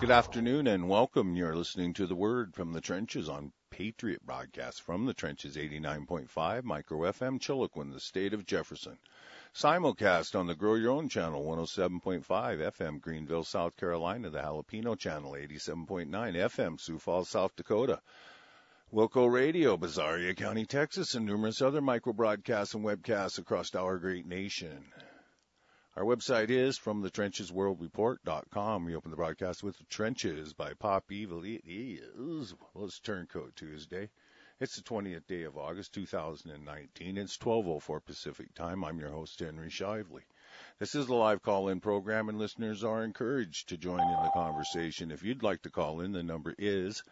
Good afternoon and welcome. You're listening to The Word from the Trenches on Patriot Broadcast from the Trenches 89.5 Micro FM Chiloquin, the state of Jefferson. Simulcast on the Grow Your Own channel 107.5 FM Greenville, South Carolina, the Jalapeno channel 87.9 FM Sioux Falls, South Dakota. Wilco Radio, Bazaria County, Texas, and numerous other micro broadcasts and webcasts across our great nation. Our website is FromTheTrenchesWorldReport.com. We open the broadcast with The Trenches by Pop Evil. It is, well, it's Turncoat Tuesday. It's the 20th day of August, 2019. It's 12:04 Pacific time. I'm your host, Henry Shively. This is the live call-in program, and listeners are encouraged to join in the conversation. If you'd like to call in, the number is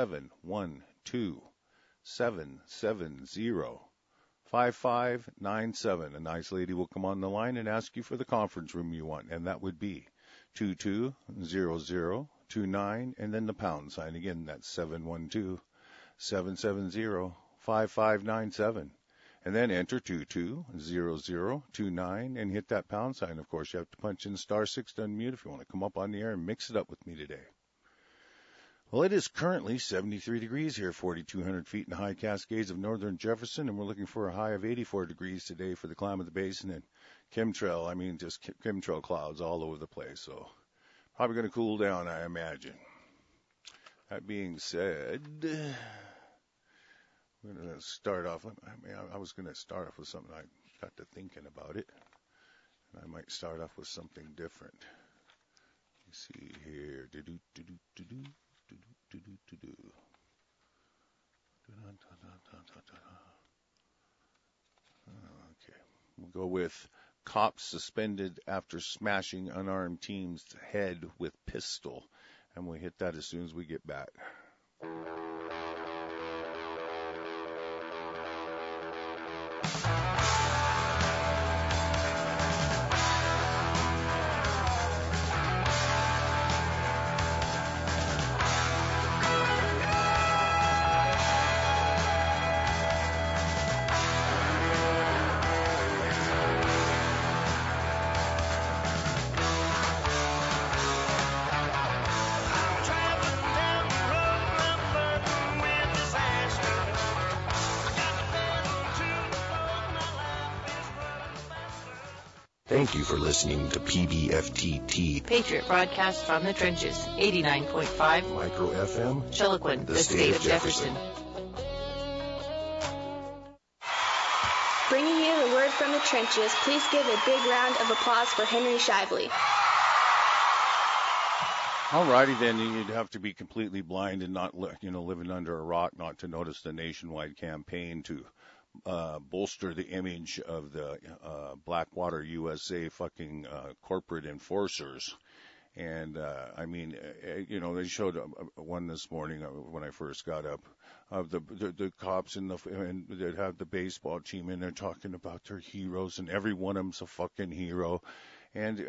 712-770-5597. A nice lady will come on the line and ask you for the conference room you want, and that would be 220029, and then the pound sign. Again, that's 712-770-5597. And then enter 220029 and hit that pound sign. Of course, you have to punch in *6 to unmute if you want to come up on the air and mix it up with me today. Well, it is currently 73 degrees here, 4,200 feet in the high Cascades of northern Jefferson, and we're looking for a high of 84 degrees today for the Klamath Basin and chemtrail. I mean, just chemtrail clouds all over the place, so probably going to cool down, I imagine. That being said, I'm going to start off. I was going to start off with something. I got to thinking about it, and I might start off with something different. Let's see here. Okay, we'll go with cops suspended after smashing unarmed team's head with pistol, and we'll hit that as soon as we get back. Thank you for listening to PBFTT, Patriot Broadcast from the Trenches, 89.5 Micro FM, Chiloquin, the state of Jefferson. Bringing you the word from the trenches, please give a big round of applause for Henry Shively. Alrighty then, you'd have to be completely blind and not, living under a rock not to notice the nationwide campaign to bolster the image of the Blackwater USA fucking corporate enforcers. And they showed one this morning when I first got up of the cops and that have the baseball team, and they're talking about their heroes, and every one of them's a fucking hero. And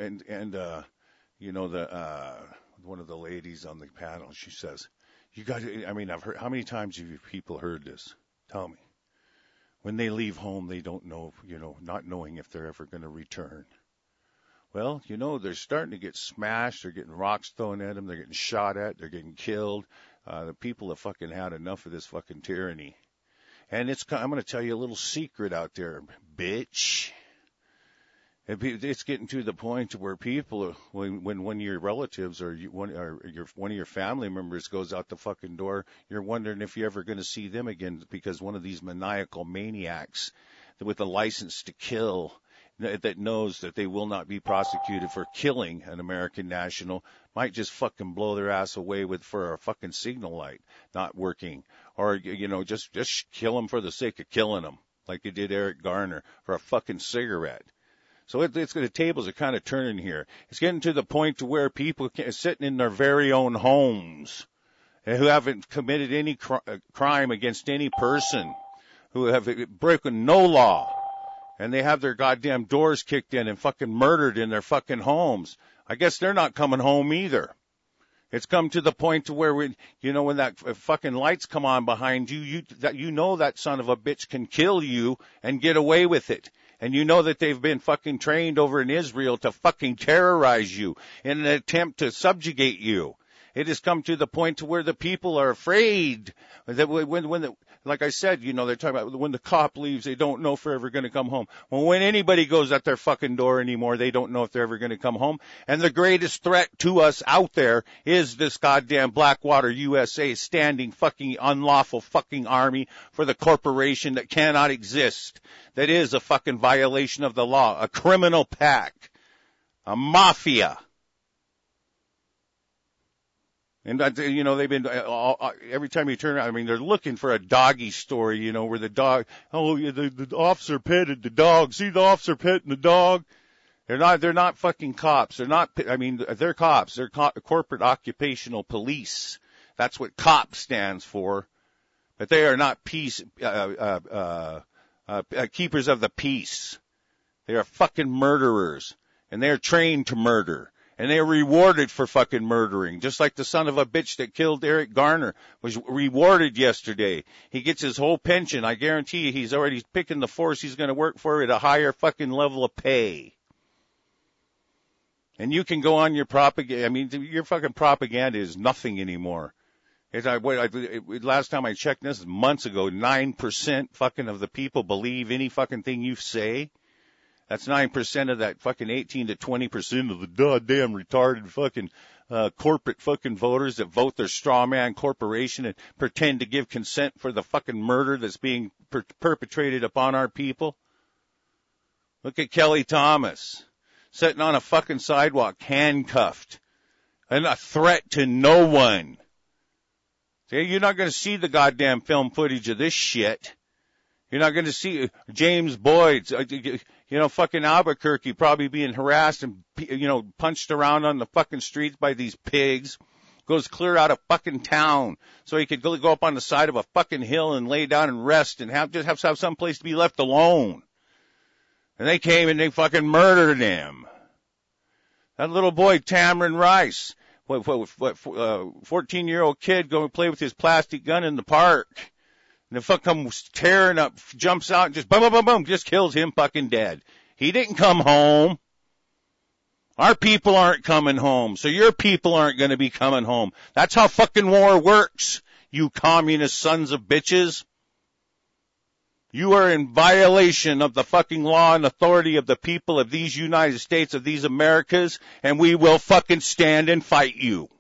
one of the ladies on the panel, she says, "You got to." I mean, I've heard. How many times have you people heard this? Tell me. When they leave home, they don't know, not knowing if they're ever going to return. Well, they're starting to get smashed. They're getting rocks thrown at them. They're getting shot at. They're getting killed. The people have fucking had enough of this fucking tyranny. And I'm going to tell you a little secret out there, bitch. It's getting to the point where people, when one of your relatives or one of your family members goes out the fucking door, you're wondering if you're ever going to see them again, because one of these maniacal maniacs with a license to kill that knows that they will not be prosecuted for killing an American national might just fucking blow their ass away for a fucking signal light not working, or just kill them for the sake of killing them, like they did Eric Garner for a fucking cigarette. So the tables are kind of turning here. It's getting to the point to where people are sitting in their very own homes who haven't committed any crime against any person, who have broken no law, and they have their goddamn doors kicked in and fucking murdered in their fucking homes. I guess they're not coming home either. It's come to the point to where when that fucking lights come on behind you, that son of a bitch can kill you and get away with it. And that they've been fucking trained over in Israel to fucking terrorize you in an attempt to subjugate you. It has come to the point to where the people are afraid that like I said, you know, they're talking about when the cop leaves, they don't know if they're ever going to come home. Well, when anybody goes at their fucking door anymore, they don't know if they're ever going to come home. And the greatest threat to us out there is this goddamn Blackwater USA standing fucking unlawful fucking army for the corporation that cannot exist. That is a fucking violation of the law, a criminal pack, a mafia. And, you know, they've been, every time you turn around, I mean, they're looking for a doggy story, you know, where the dog, the officer petted the dog. See the officer petting the dog? They're not fucking cops. They're cops. They're corporate occupational police. That's what COP stands for. But they are not peace, keepers of the peace. They are fucking murderers. And they are trained to murder. And they are rewarded for fucking murdering. Just like the son of a bitch that killed Eric Garner was rewarded yesterday. He gets his whole pension. I guarantee you he's already picking the force he's going to work for at a higher fucking level of pay. And you can go on your propaganda. I mean, your fucking propaganda is nothing anymore. Last time I checked, this is months ago, 9% fucking of the people believe any fucking thing you say. That's 9% of that fucking 18 to 20% of the goddamn retarded fucking corporate fucking voters that vote their straw man corporation and pretend to give consent for the fucking murder that's being perpetrated upon our people. Look at Kelly Thomas sitting on a fucking sidewalk handcuffed and a threat to no one. See, you're not going to see the goddamn film footage of this shit. You're not going to see James Boyd, you know, fucking Albuquerque probably being harassed and, you know, punched around on the fucking streets by these pigs. Goes clear out of fucking town so he could go up on the side of a fucking hill and lay down and rest and have some place to be left alone. And they came and they fucking murdered him. That little boy, Tamron Rice, 14-year-old kid going to play with his plastic gun in the park. And the fuck comes tearing up, jumps out and just boom, boom, boom, boom, just kills him fucking dead. He didn't come home. Our people aren't coming home, so your people aren't going to be coming home. That's how fucking war works, you communist sons of bitches. You are in violation of the fucking law and authority of the people of these United States, of these Americas, and we will fucking stand and fight you.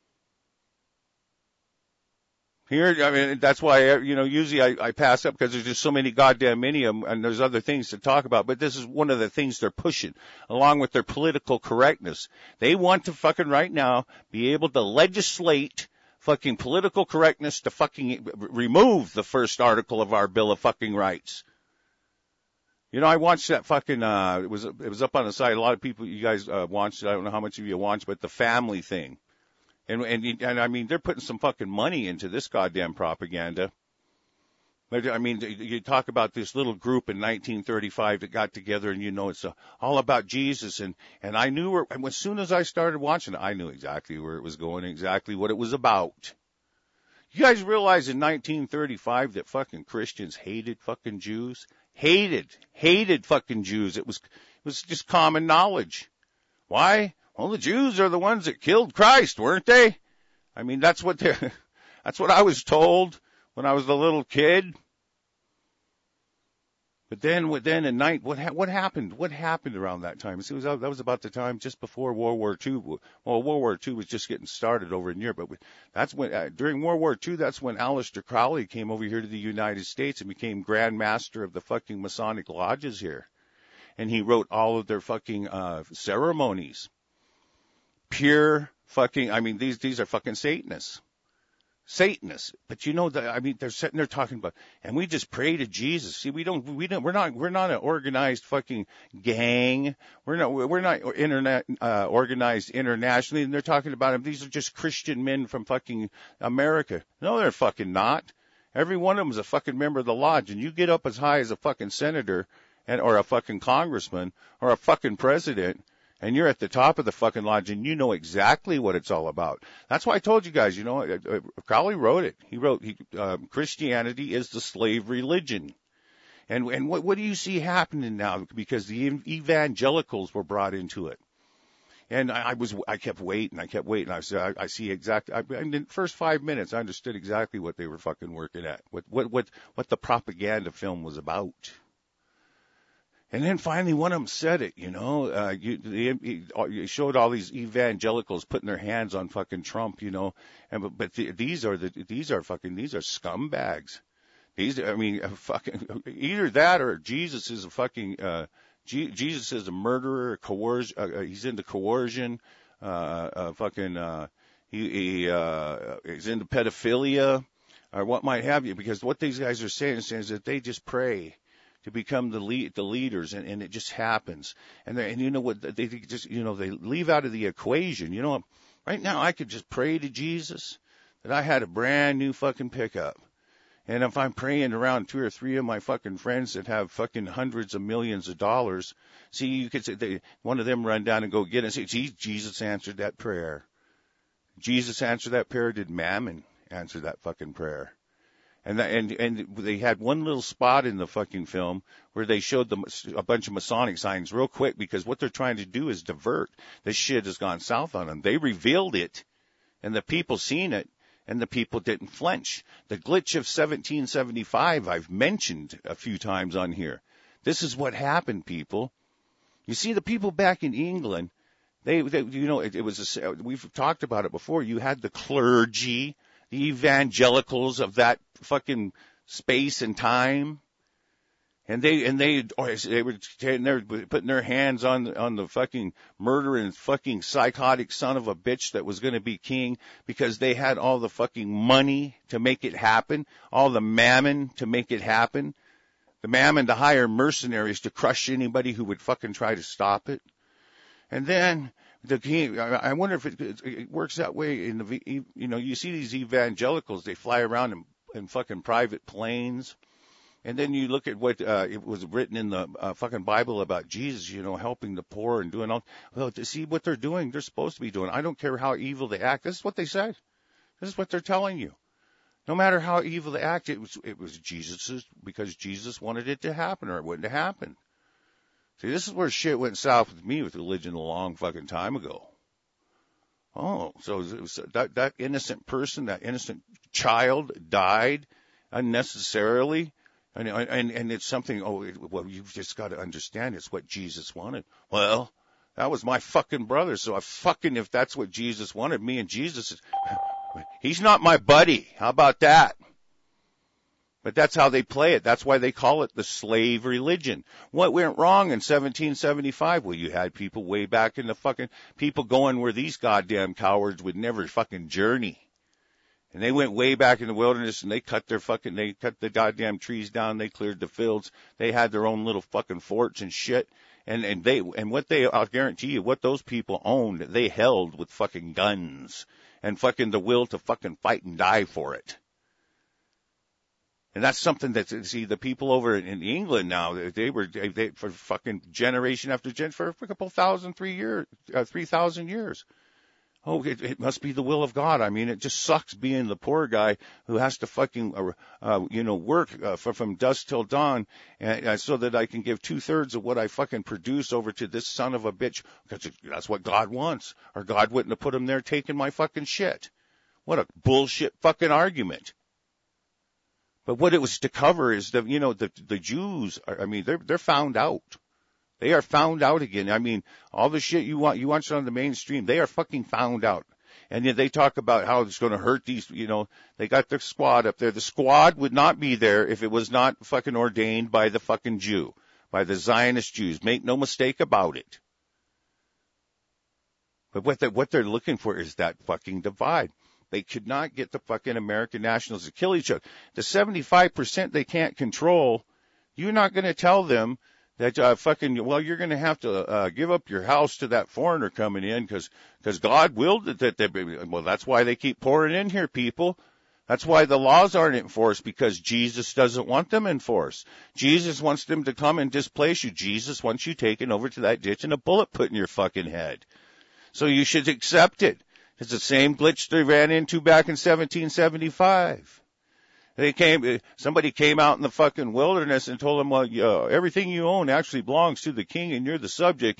Here, I mean, that's why, you know, usually I pass up because there's just so many goddamn many of them and there's other things to talk about. But this is one of the things they're pushing along with their political correctness. They want to fucking right now be able to legislate fucking political correctness to fucking remove the first article of our Bill of fucking Rights. You know, I watched that fucking, it was up on the side. A lot of people, you guys, watched it. I don't know how much of you watched, but the family thing. And I mean, they're putting some fucking money into this goddamn propaganda. But I mean, you talk about this little group in 1935 that got together and, you know, it's all about Jesus. And I knew as soon as I started watching it, I knew exactly where it was going, exactly what it was about. You guys realize in 1935 that fucking Christians hated fucking Jews? Hated fucking Jews. It was just common knowledge. Why? Well, the Jews are the ones that killed Christ, weren't they? I mean, that's what I was told when I was a little kid. But then what happened? What happened around that time? See, that was about the time just before World War II. Well, World War II was just getting started over in Europe. But that's when, during World War II, that's when Aleister Crowley came over here to the United States and became Grand Master of the fucking Masonic lodges here. And he wrote all of their fucking ceremonies. Pure fucking, I mean, these are fucking Satanists. But you know that, I mean, they're sitting there talking about, and we just pray to Jesus. See, we're not an organized fucking gang. We're not organized internationally. And they're talking about them. These are just Christian men from fucking America. No, they're fucking not. Every one of them is a fucking member of the lodge. And you get up as high as a fucking senator or a fucking congressman or a fucking president, and you're at the top of the fucking lodge, and you know exactly what it's all about. That's why I told you guys, you know, Crowley wrote it. He wrote, Christianity is the slave religion. And what do you see happening now? Because the evangelicals were brought into it. And I kept waiting. I said, I see exactly, in the first 5 minutes, I understood exactly what they were fucking working at, what the propaganda film was about. And then finally one of them said it, he showed all these evangelicals putting their hands on fucking Trump, but these are scumbags. Fucking, either that or Jesus is a fucking, Jesus is a murderer, he's into coercion, he's into pedophilia, or what might have you, because what these guys are saying is that they just pray to become the leaders, and it just happens. And you know what, they just, they leave out of the equation. Right now I could just pray to Jesus that I had a brand new fucking pickup. And if I'm praying around 2 or 3 of my fucking friends that have fucking hundreds of millions of dollars, see, you could say one of them run down and go get it and say, Jesus answered that prayer. Jesus answered that prayer. Did Mammon answer that fucking prayer? And they had one little spot in the fucking film where they showed them a bunch of Masonic signs real quick, because what they're trying to do is divert. This shit has gone south on them. They revealed it, and the people seen it. And the people didn't flinch. The glitch of 1775 I've mentioned a few times on here. This is what happened, people. You see, the people back in England, we've talked about it before. You had the clergy, the evangelicals of that fucking space and time. And they were putting their hands on the fucking murdering fucking psychotic son of a bitch that was going to be king, because they had all the fucking money to make it happen, all the mammon to make it happen, the mammon to hire mercenaries to crush anybody who would fucking try to stop it. And then the king, I wonder if it works that way in the, you see these evangelicals, they fly around in fucking private planes. And then you look at what it was written in the fucking Bible about Jesus, helping the poor and doing all. Well, to see what they're doing, they're supposed to be doing. I don't care how evil they act. This is what they said. This is what they're telling you. No matter how evil they act, it was Jesus's, because Jesus wanted it to happen, or it wouldn't have happened. See, this is where shit went south with me with religion a long fucking time ago. Oh, so it was that innocent person, that innocent child died unnecessarily. And it's something, well, you've just got to understand it's what Jesus wanted. Well, that was my fucking brother, so if that's what Jesus wanted, me and Jesus, he's not my buddy. How about that? But that's how they play it. That's why they call it the slave religion. What went wrong in 1775? Well, you had people way back in the fucking, people going where these goddamn cowards would never fucking journey. And they went way back in the wilderness, and they cut the goddamn trees down. They cleared the fields. They had their own little fucking forts and shit. I'll guarantee you, what those people owned, they held with fucking guns and fucking the will to fucking fight and die for it. And that's something that, see, the people over in England now, they for fucking generation after generation, for a couple 3,000 years. Oh, it must be the will of God. I mean, it just sucks being the poor guy who has to fucking, work from dusk till dawn, so that I can give 2/3 of what I fucking produce over to this son of a bitch, because that's what God wants, or God wouldn't have put him there taking my fucking shit. What a bullshit fucking argument. But what it was to cover is the Jews. They're found out. They are found out again. I mean, all the shit you watch on the mainstream, they are fucking found out. And yet they talk about how it's going to hurt these, they got their squad up there. The squad would not be there if it was not fucking ordained by the fucking Jew, by the Zionist Jews. Make no mistake about it. But what they're looking for is that fucking divide. They could not get the fucking American nationals to kill each other. The 75% they can't control, you're not going to tell them that you're going to have to give up your house to that foreigner coming in because God willed it that well, that's why they keep pouring in here, people. That's why the laws aren't enforced, because Jesus doesn't want them enforced. Jesus wants them to come and displace you. Jesus wants you taken over to that ditch and a bullet put in your fucking head. So you should accept it. It's the same glitch they ran into back in 1775. Somebody came out in the fucking wilderness and told them, well, everything you own actually belongs to the king and you're the subject. And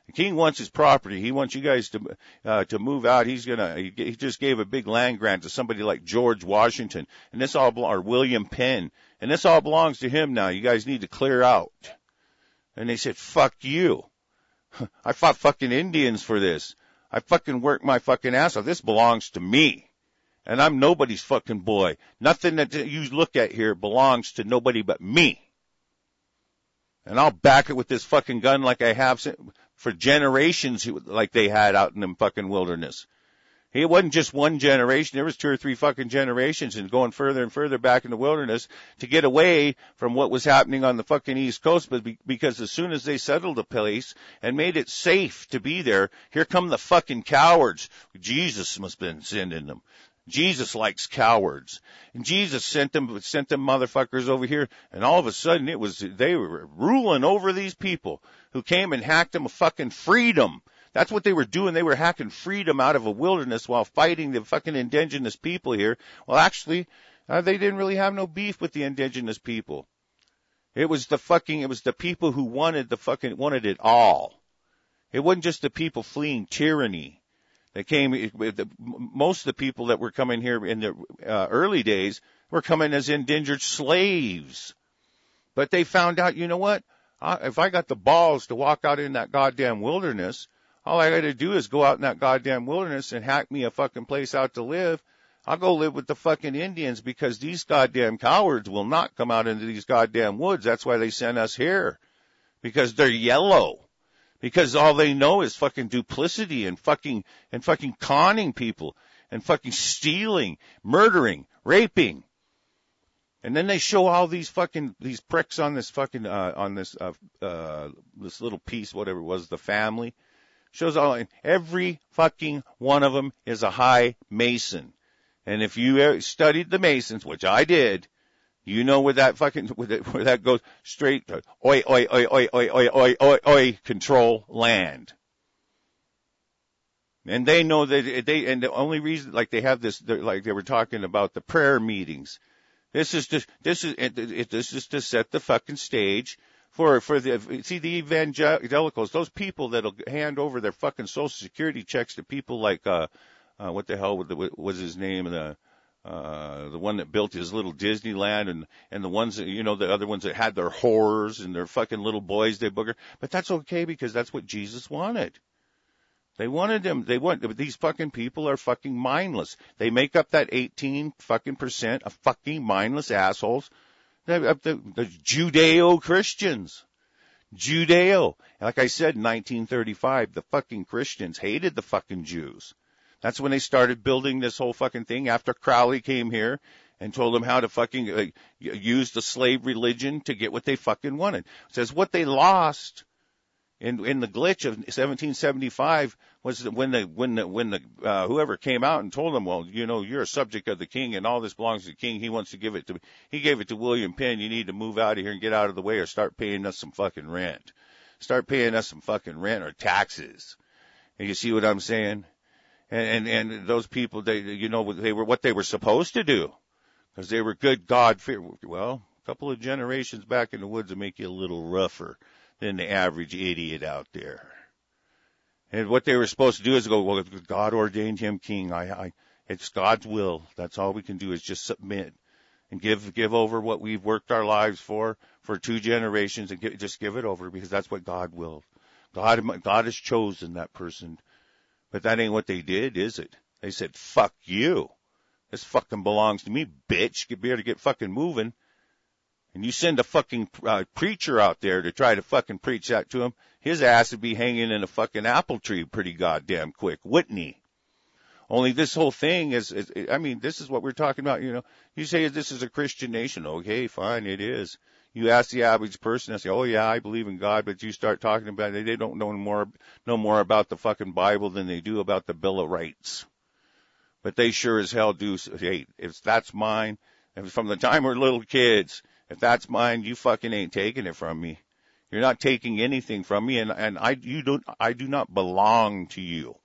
The king wants his property. He wants you guys to move out. He just gave a big land grant to somebody like George Washington, and this all or William Penn, and this all belongs to him now. You guys need to clear out. And they said, fuck you. I fought fucking Indians for this. I fucking worked my fucking ass off. This belongs to me. And I'm nobody's fucking boy. Nothing that you look at here belongs to nobody but me. And I'll back it with this fucking gun like I have for generations, like they had out in the fucking wilderness. It wasn't just one generation. There was 2 or 3 fucking generations, and going further and further back in the wilderness to get away from what was happening on the fucking East Coast. But because as soon as they settled the place and made it safe to be there, here come the fucking cowards. Jesus must have been sending them. Jesus likes cowards. And Jesus sent them motherfuckers over here, and all of a sudden they were ruling over these people who came and hacked them a fucking freedom. That's what they were doing. They were hacking freedom out of a wilderness while fighting the fucking indigenous people here. Well, actually, they didn't really have no beef with the indigenous people. It was the people who wanted it all. It wasn't just the people fleeing tyranny. They came, most of the people that were coming here in the early days were coming as indentured slaves. But they found out, you know what? If I got the balls to walk out in that goddamn wilderness, all I got to do is go out in that goddamn wilderness and hack me a fucking place out to live. I'll go live with the fucking Indians because these goddamn cowards will not come out into these goddamn woods. That's why they sent us here. Because they're yellow. Because all they know is fucking duplicity and fucking conning people and fucking stealing, murdering, raping. And then they show all these pricks on this fucking, this little piece, whatever it was, the family. Shows every fucking one of them is a high Mason. And if you studied the Masons, which I did, you know where that goes straight to oi, oi, oi, oi, oi, oi, oi, oi, oi, control land. And they know that and the only reason, like they have this, like they were talking about the prayer meetings. This is to set the fucking stage for the evangelicals, those people that'll hand over their fucking Social Security checks to people like, what the hell was his name? The one that built his little Disneyland and the ones that, the other ones that had their whores and their fucking little boys they booger. But that's okay because that's what Jesus wanted. They wanted them, these fucking people are fucking mindless. They make up that 18 fucking % of fucking mindless assholes. The Judeo-Christians. Judeo. Like I said, in 1935, the fucking Christians hated the fucking Jews. That's when they started building this whole fucking thing after Crowley came here and told them how to fucking use the slave religion to get what they fucking wanted. It says what they lost in the glitch of 1775 was when the whoever came out and told them, well, you're a subject of the king and all this belongs to the king. He wants to give it to, he gave it to William Penn. You need to move out of here and get out of the way or start paying us some fucking rent. Start paying us some fucking rent or taxes. And you see what I'm saying? And those people, they were what they were supposed to do because they were good God fear. Well, a couple of generations back in the woods will make you a little rougher than the average idiot out there. And what they were supposed to do is go, well, God ordained him king. It's God's will. That's all we can do is just submit and give over what we've worked our lives for 2 generations and just give it over because that's what God will. God has chosen that person. But that ain't what they did, is it? They said, fuck you. This fucking belongs to me, bitch. You better get fucking moving. And you send a fucking preacher out there to try to fucking preach that to him, his ass would be hanging in a fucking apple tree pretty goddamn quick, wouldn't he? Only this whole thing this is what we're talking about, You say this is a Christian nation. Okay, fine, it is. You ask the average person, they say, oh yeah, I believe in God, but you start talking about it, they don't know more about the fucking Bible than they do about the Bill of Rights. But they sure as hell do. Hey, if that's mine, and from the time we're little kids, if that's mine, you fucking ain't taking it from me. You're not taking anything from me, and I do not belong to you.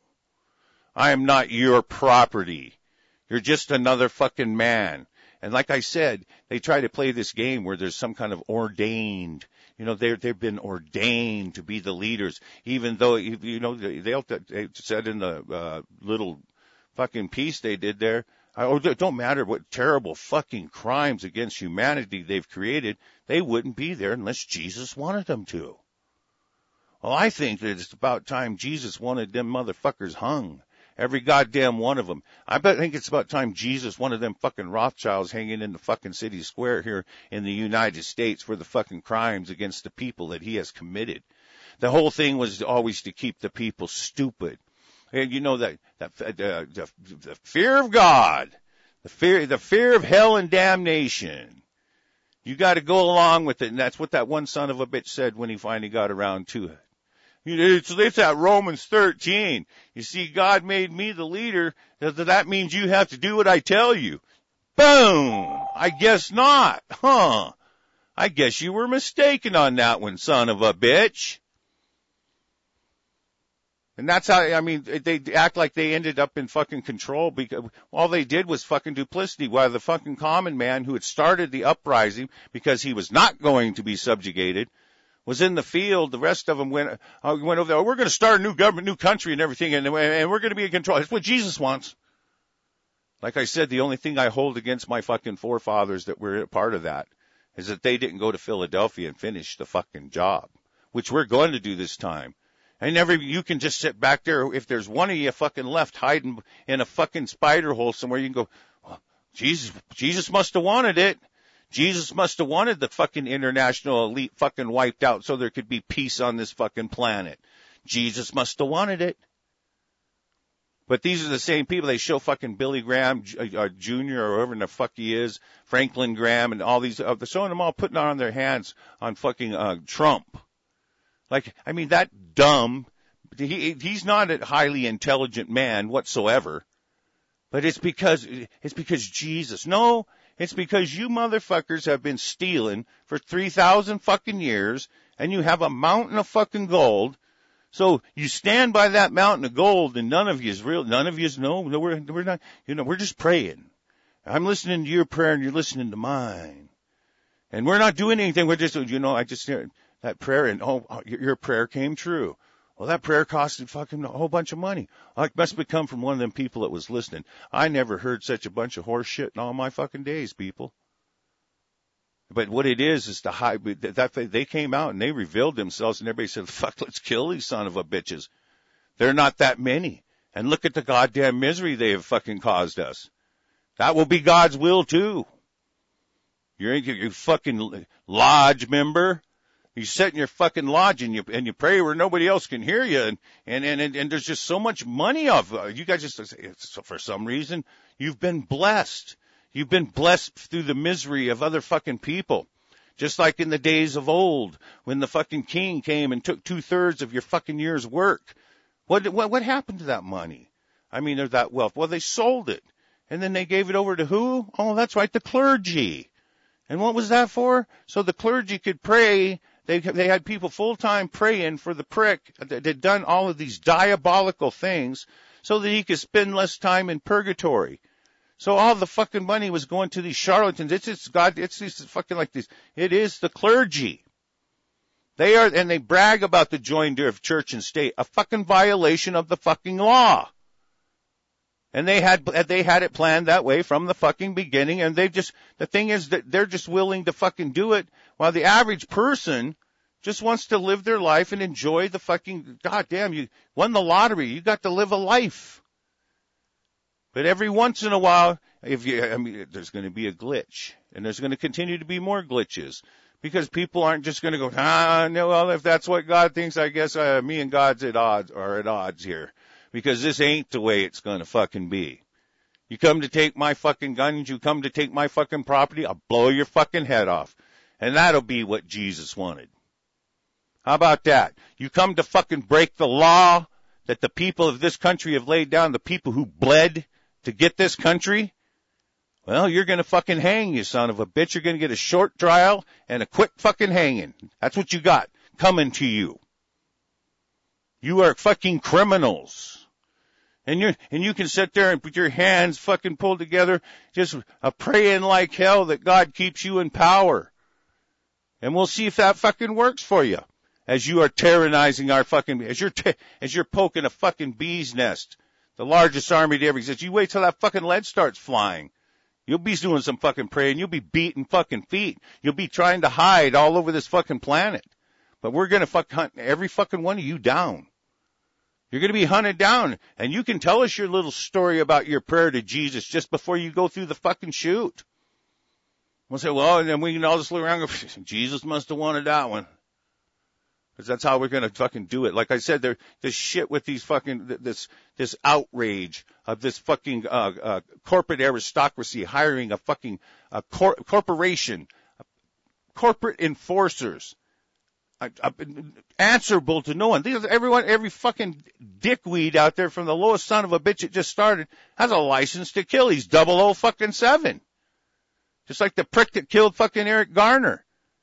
I am not your property. You're just another fucking man. And like I said, they try to play this game where there's some kind of ordained, they've been ordained to be the leaders, even though, they said in the little fucking piece they did there, it don't matter what terrible fucking crimes against humanity they've created, they wouldn't be there unless Jesus wanted them to. Well, I think that it's about time Jesus wanted them motherfuckers hung. Every goddamn one of them. I think it's about time Jesus wanted them fucking Rothschilds hanging in the fucking city square here in the United States for the fucking crimes against the people that he has committed. The whole thing was always to keep the people stupid. And the fear of God, the fear of hell and damnation. You got to go along with it, and that's what that one son of a bitch said when he finally got around to it. It's that Romans 13. You see, God made me the leader. That means you have to do what I tell you. Boom! I guess not. Huh. I guess you were mistaken on that one, son of a bitch. And that's how, they act like they ended up in fucking control because all they did was fucking duplicity, while the fucking common man who had started the uprising because he was not going to be subjugated was in the field. The rest of them went over there. Oh, we're going to start a new government, new country and everything, and we're going to be in control. That's what Jesus wants. Like I said, the only thing I hold against my fucking forefathers that were a part of that is that they didn't go to Philadelphia and finish the fucking job, which we're going to do this time. And you can just sit back there. If there's one of you fucking left hiding in a fucking spider hole somewhere, you can go, oh, Jesus must have wanted it. Jesus must have wanted the fucking international elite fucking wiped out so there could be peace on this fucking planet. Jesus must have wanted it. But these are the same people. They show fucking Billy Graham Jr. or whoever the fuck he is, Franklin Graham, and all these. They're showing them all putting on their hands on fucking Trump. That dumb. He's not a highly intelligent man whatsoever. But it's because Jesus. No. It's because you motherfuckers have been stealing for 3,000 fucking years, and you have a mountain of fucking gold. So you stand by that mountain of gold, and none of yous know. No, we're not. We're just praying. I'm listening to your prayer, and you're listening to mine. And we're not doing anything. We're just, I just hear that prayer, and your prayer came true. Well, that prayer costed fucking a whole bunch of money. It must have come from one of them people that was listening. I never heard such a bunch of horse shit in all my fucking days, people. But what it is that they came out and they revealed themselves, and everybody said, fuck, let's kill these son of a bitches. They're not that many. And look at the goddamn misery they have fucking caused us. That will be God's will too. You're fucking lodge member. You sit in your fucking lodge and you pray where nobody else can hear you, and there's just so much money off. You guys just, for some reason, you've been blessed. You've been blessed through the misery of other fucking people. Just like in the days of old, when the fucking king came and took 2/3 of your fucking year's work. What happened to that money? Or that wealth? Well, they sold it. And then they gave it over to who? Oh, that's right, the clergy. And what was that for? So the clergy could pray. They had people full-time praying for the prick that had done all of these diabolical things so that he could spend less time in purgatory. So all the fucking money was going to these charlatans. It's fucking like this. It is the clergy. They are, and they brag about the joinder of church and state, a fucking violation of the fucking law. And they had it planned that way from the fucking beginning, and the thing is that they're just willing to fucking do it, while the average person just wants to live their life and enjoy the fucking, goddamn, you won the lottery, you got to live a life. But every once in a while, there's going to be a glitch, and there's going to continue to be more glitches, because people aren't just going to go, no, well, if that's what God thinks, I guess me and God's at odds here. Because this ain't the way it's going to fucking be. You come to take my fucking guns, you come to take my fucking property, I'll blow your fucking head off. And that'll be what Jesus wanted. How about that? You come to fucking break the law that the people of this country have laid down, the people who bled to get this country? Well, you're going to fucking hang, you son of a bitch. You're going to get a short trial and a quick fucking hanging. That's what you got coming to you. You are fucking criminals. And you can sit there and put your hands fucking pulled together, just praying like hell that God keeps you in power. And we'll see if that fucking works for you. As you are tyrannizing our fucking, as you're poking a fucking bee's nest, the largest army to ever exist. You wait till that fucking lead starts flying. You'll be doing some fucking praying. You'll be beating fucking feet. You'll be trying to hide all over this fucking planet. But we're gonna hunt every fucking one of you down. You're gonna be hunted down. And you can tell us your little story about your prayer to Jesus just before you go through the fucking chute. We'll say, well, and then we can all just look around and go, Jesus must have wanted that one. Because that's how we're going to fucking do it. Like I said, this shit with these fucking, this outrage of this fucking, corporate aristocracy hiring a fucking, corporation, corporate enforcers, answerable to no one. Every fucking dickweed out there from the lowest son of a bitch that just started has a license to kill. He's 007. Just like the prick that killed fucking Eric Garner.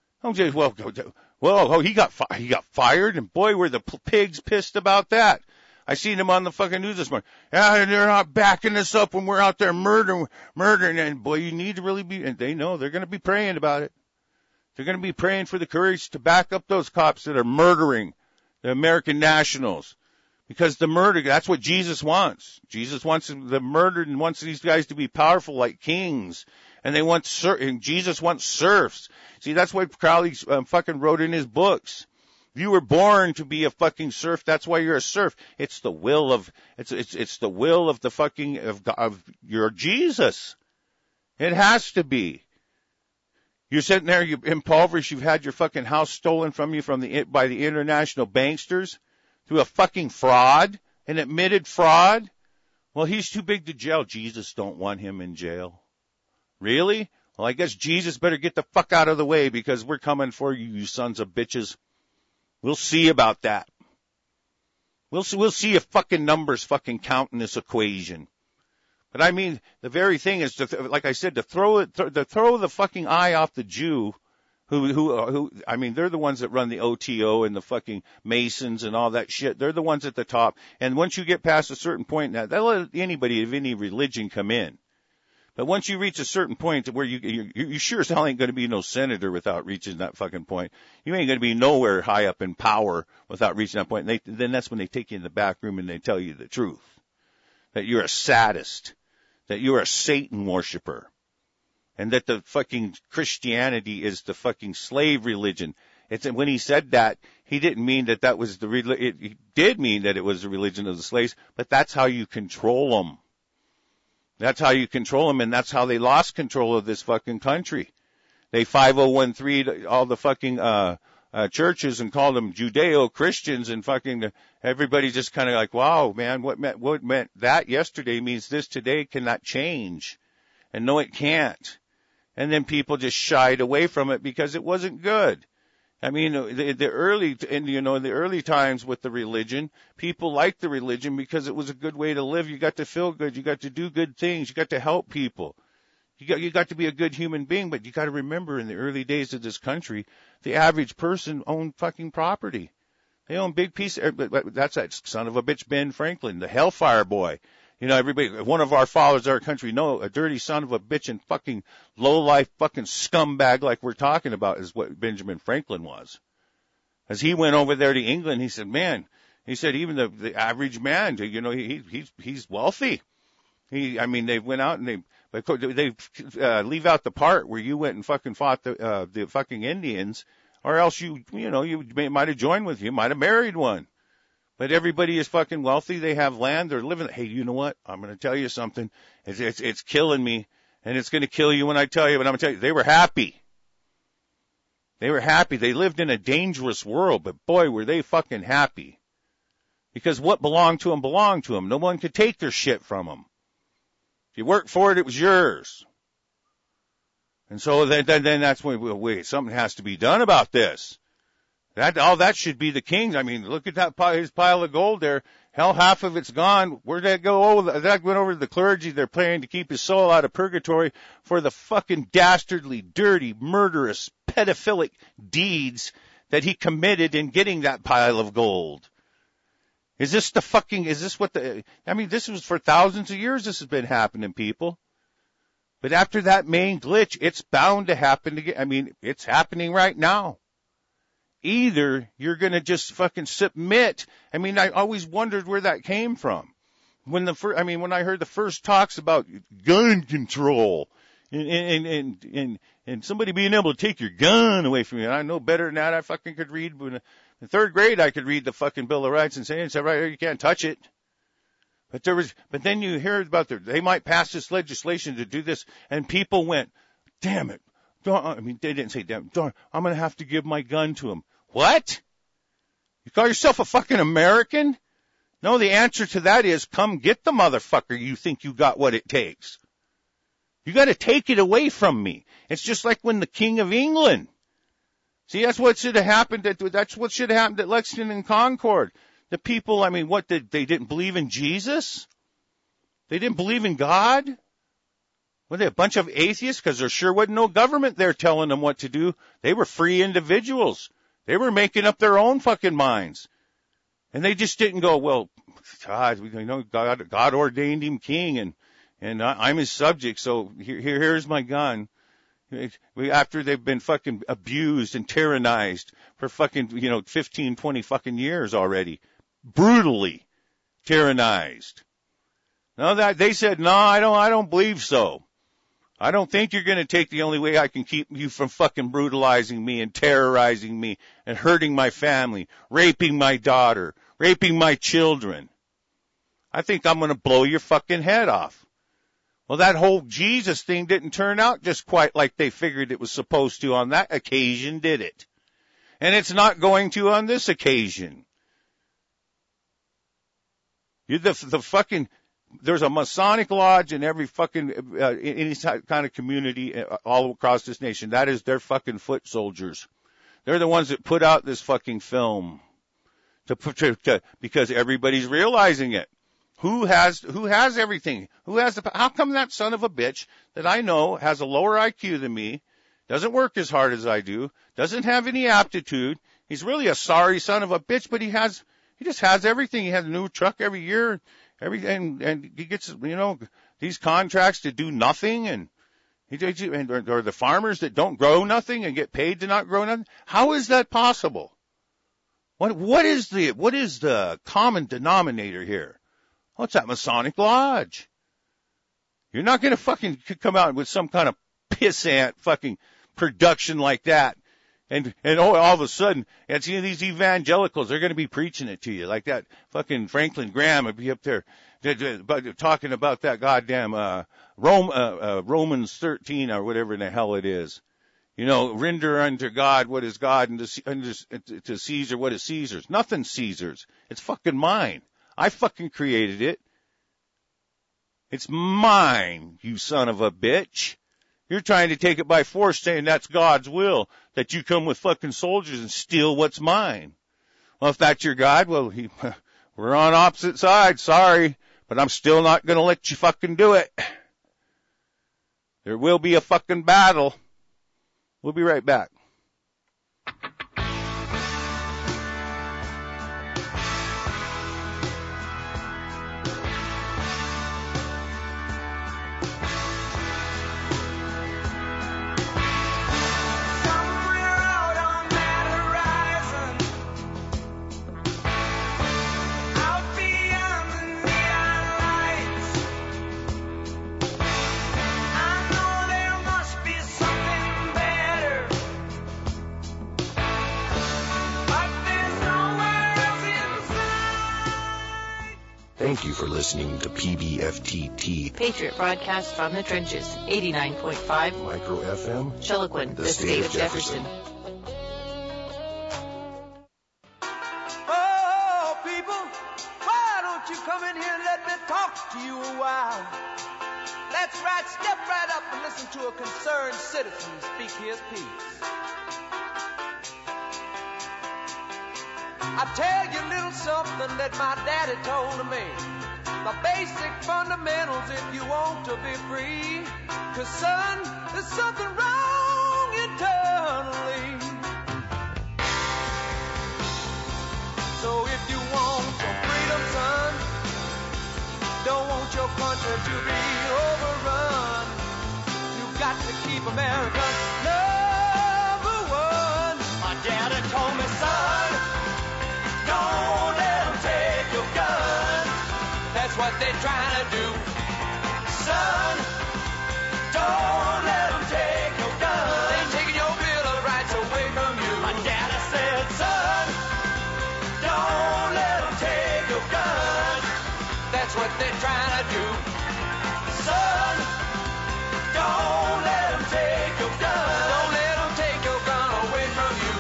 He got fired, and boy, were the pigs pissed about that. I seen him on the fucking news this morning. Yeah, they're not backing us up when we're out there murdering, and boy, you need to really be, and they know they're going to be praying about it. They're going to be praying for the courage to back up those cops that are murdering the American nationals. Because the murder, that's what Jesus wants. Jesus wants the murdered and wants these guys to be powerful like kings. And Jesus wants serfs. See, that's what Crowley fucking wrote in his books. If you were born to be a fucking serf, that's why you're a serf. It's the will of, it's the will of the fucking, of your Jesus. It has to be. You're sitting there, you're impoverished, you've had your fucking house stolen from you by the international banksters through a fucking fraud, an admitted fraud. Well, he's too big to jail. Jesus don't want him in jail. Really? Well, I guess Jesus better get the fuck out of the way because we're coming for you, you sons of bitches. We'll see about that. We'll see if fucking numbers fucking count in this equation. But I mean, the very thing is, like I said, to throw the fucking eye off the Jew, who, I mean, they're the ones that run the OTO and the fucking Masons and all that shit. They're the ones at the top. And once you get past a certain point, now they'll let anybody of any religion come in. But once you reach a certain point where you sure as hell ain't going to be no senator without reaching that fucking point. You ain't going to be nowhere high up in power without reaching that point. And then that's when they take you in the back room and they tell you the truth. That you're a sadist. That you're a Satan worshiper. And that the fucking Christianity is the fucking slave religion. When he said that, he didn't mean that was he did mean that it was the religion of the slaves, but that's how you control them. That's how you control them, and that's how they lost control of this fucking country. They 5013 all the fucking churches and called them Judeo-Christians, and fucking everybody just kind of like, wow, man, what meant that yesterday means this today cannot change. And no, it can't. And then people just shied away from it because it wasn't good. I mean, in the early times with the religion, people liked the religion because it was a good way to live. You got to feel good. You got to do good things. You got to help people. You got to be a good human being, but you got to remember in the early days of this country, the average person owned fucking property. They own big pieces. That's that son of a bitch, Ben Franklin, the hellfire boy. You know, everybody, one of our fathers of our country, no, a dirty son of a bitch and fucking low-life fucking scumbag like we're talking about is what Benjamin Franklin was. As he went over there to England, he said, man, he said even the average man, you know, he's wealthy. They went out and they leave out the part where you went and fucking fought the fucking Indians, or else you might have joined with you, might have married one. But everybody is fucking wealthy. They have land. They're living. Hey, you know what? I'm going to tell you something. It's killing me, and it's going to kill you when I tell you. But I'm going to tell you, they were happy. They were happy. They lived in a dangerous world, but boy, were they fucking happy. Because what belonged to them belonged to them. No one could take their shit from them. If you worked for it, it was yours. And so then that's when wait, something has to be done about this. That should be the king's. I mean, look at his pile of gold there. Hell, half of it's gone. Where'd that go? Oh, that went over to the clergy. They're paying to keep his soul out of purgatory for the fucking dastardly, dirty, murderous, pedophilic deeds that he committed in getting that pile of gold. This was for thousands of years this has been happening, people. But after that main glitch, it's bound to happen again. I mean, it's happening right now. Either you're going to just fucking submit. I mean, I always wondered where that came from. When I heard the first talks about gun control and somebody being able to take your gun away from you, and I know better than that. I fucking could read. In third grade, I could read the fucking Bill of Rights and say, it's right here, you can't touch it. But then you hear about they might pass this legislation to do this, and people went, damn it. They didn't say, damn, darn, I'm going to have to give my gun to him. What? You call yourself a fucking American? No, the answer to that is come get the motherfucker you think you got what it takes. You got to take it away from me. It's just like when the King of England. See, that's what should have happened. That's what should have happened at Lexington and Concord. The people, they didn't believe in Jesus? They didn't believe in God? Were they a bunch of atheists? Because there sure wasn't no government there telling them what to do. They were free individuals. They were making up their own fucking minds. And they just didn't go, well, God ordained him king and I'm his subject, so here's my gun. After they've been fucking abused and tyrannized for fucking, 15, 20 fucking years already. Brutally tyrannized. No, that they said, no, I don't believe so. I don't think you're going to take the only way I can keep you from fucking brutalizing me and terrorizing me and hurting my family, raping my daughter, raping my children. I think I'm going to blow your fucking head off. Well, that whole Jesus thing didn't turn out just quite like they figured it was supposed to on that occasion, did it? And it's not going to on this occasion. There's a Masonic lodge in every fucking, any kind of community all across this nation. That is their fucking foot soldiers. They're the ones that put out this fucking film because everybody's realizing it. Who has everything? How come that son of a bitch that I know has a lower IQ than me, doesn't work as hard as I do, doesn't have any aptitude, he's really a sorry son of a bitch, but he just has everything. He has a new truck every year, everything, and he gets, these contracts to do nothing, and or the farmers that don't grow nothing and get paid to not grow nothing. How is that possible? What is the common denominator here? What's that Masonic Lodge? You're not going to fucking come out with some kind of pissant fucking production like that. And all of a sudden, these evangelicals, they're going to be preaching it to you like that. Fucking Franklin Graham would be up there talking about that goddamn, Romans 13 or whatever the hell it is. Render unto God what is God and to Caesar what is Caesar's. Nothing's Caesar's. It's fucking mine. I fucking created it. It's mine, you son of a bitch. You're trying to take it by force, saying that's God's will, that you come with fucking soldiers and steal what's mine. Well, if that's your God, well, we're on opposite sides, sorry, but I'm still not going to let you fucking do it. There will be a fucking battle. We'll be right back. Thank you for listening to PBFTT. Patriot broadcast from the trenches. 89.5 Micro FM. Chiloquin, the state of Jefferson. Oh, people, why don't you come in here and let me talk to you a while? That's right, step right up and listen to a concerned citizen speak his piece. I tell you a little something that my daddy told me. The basic fundamentals if you want to be free. 'Cause son, there's something wrong internally. So if you want your freedom, son, don't want your country to be overrun. keep America number one. My daddy told me, son, don't let them take your gun. That's what they're trying to do. Son, don't let them take your gun. They're taking your Bill of Rights away from you. My daddy said, son, don't let them take your gun. That's what they're trying to do. Son, don't let them take your gun. Don't let them take your gun away from you.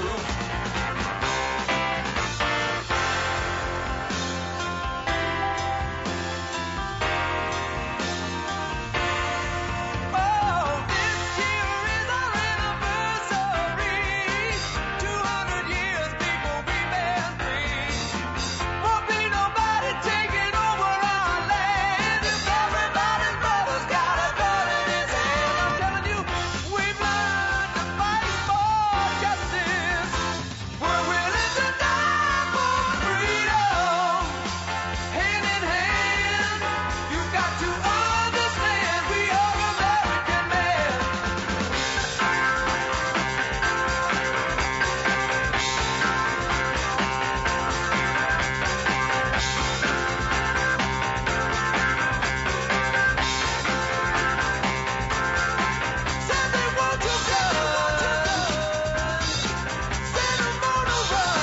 Oh, this year is our anniversary. 200 years people we been free. Won't be nobody taking over our land. If everybody's brother's got a gun in his hand, I'm telling you, we've learned to fight for justice. We're willing to die for freedom. Hand in hand, you've got to understand we are American men. Said they want your gun. Said I'm gonna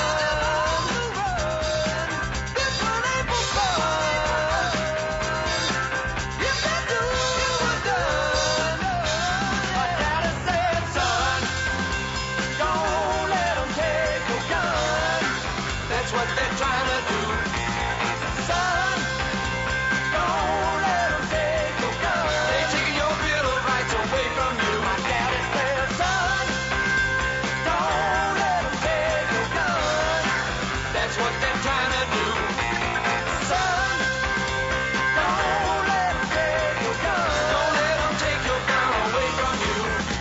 run. This one ain't for fun. If they do, we're done. My daddy said, son, don't let them take your gun. That's what they're trying to do. Son, don't let them take your gun. They're taking your Bill of Rights away from you. My daddy said, son, don't let them take your gun. That's what they're trying to do. Son, don't let them take your gun. Don't let them take your gun away from you.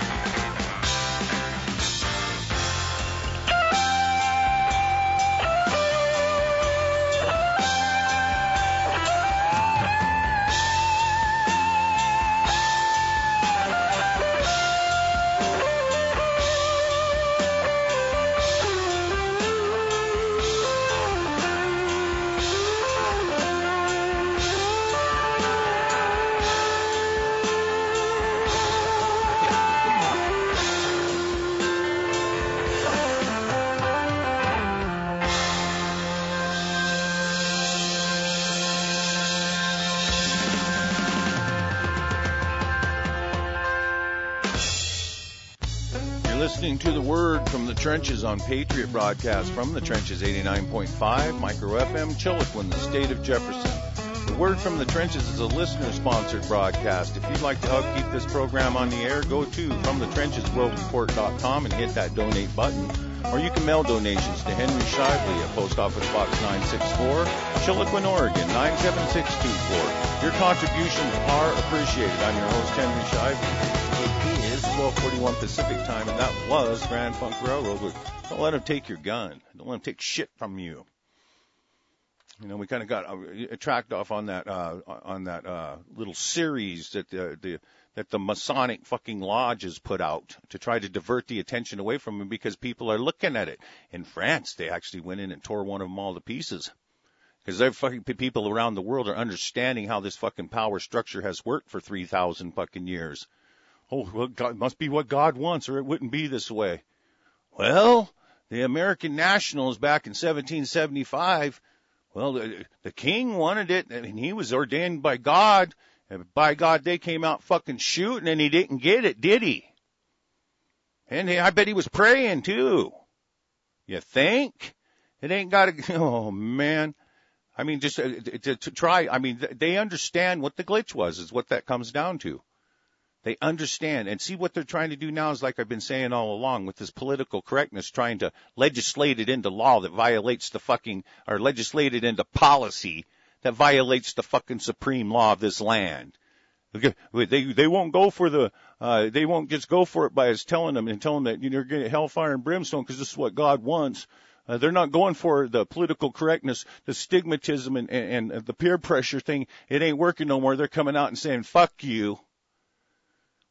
You're listening to The Word from the Trenches on Patriot Broadcast from the Trenches 89.5 Micro FM, Chiloquin, the state of Jefferson. The Word from the Trenches is a listener-sponsored broadcast. If you'd like to help keep this program on the air, go to FromTheTrenchesWorldReport.com and hit that donate button. Or you can mail donations to Henry Shively at Post Office Box 964, Chiloquin, Oregon 97624. Your contributions are appreciated. I'm your host, Henry Shively. It is 12:41 Pacific time, and that was Grand Funk Railroad with Don't Let Them Take Your Gun. Don't let them take shit from you. You know, we kind of got tracked off on that little series that the Masonic fucking lodges put out to try to divert the attention away from him because people are looking at it. In France, they actually went in and tore one of them all to pieces because they're fucking people around the world are understanding how this fucking power structure has worked for 3,000 fucking years. Oh, well, God, must be what God wants, or it wouldn't be this way. Well, the American Nationals back in 1775. Well, the king wanted it, and he was ordained by God. And by God, they came out fucking shooting, and he didn't get it, did he? And I bet he was praying, too. You think? It ain't got to, oh, man. I mean, just to try, I mean, they understand what the glitch was, is what that comes down to. They understand. And see what they're trying to do now is like I've been saying all along with this political correctness, trying to legislate it into law that violates the fucking, or legislate it into policy that violates the fucking supreme law of this land. They won't go for they won't just go for it by us telling them that you're going to hellfire and brimstone because this is what God wants. They're not going for the political correctness, the stigmatism and the peer pressure thing. It ain't working no more. They're coming out and saying, fuck you.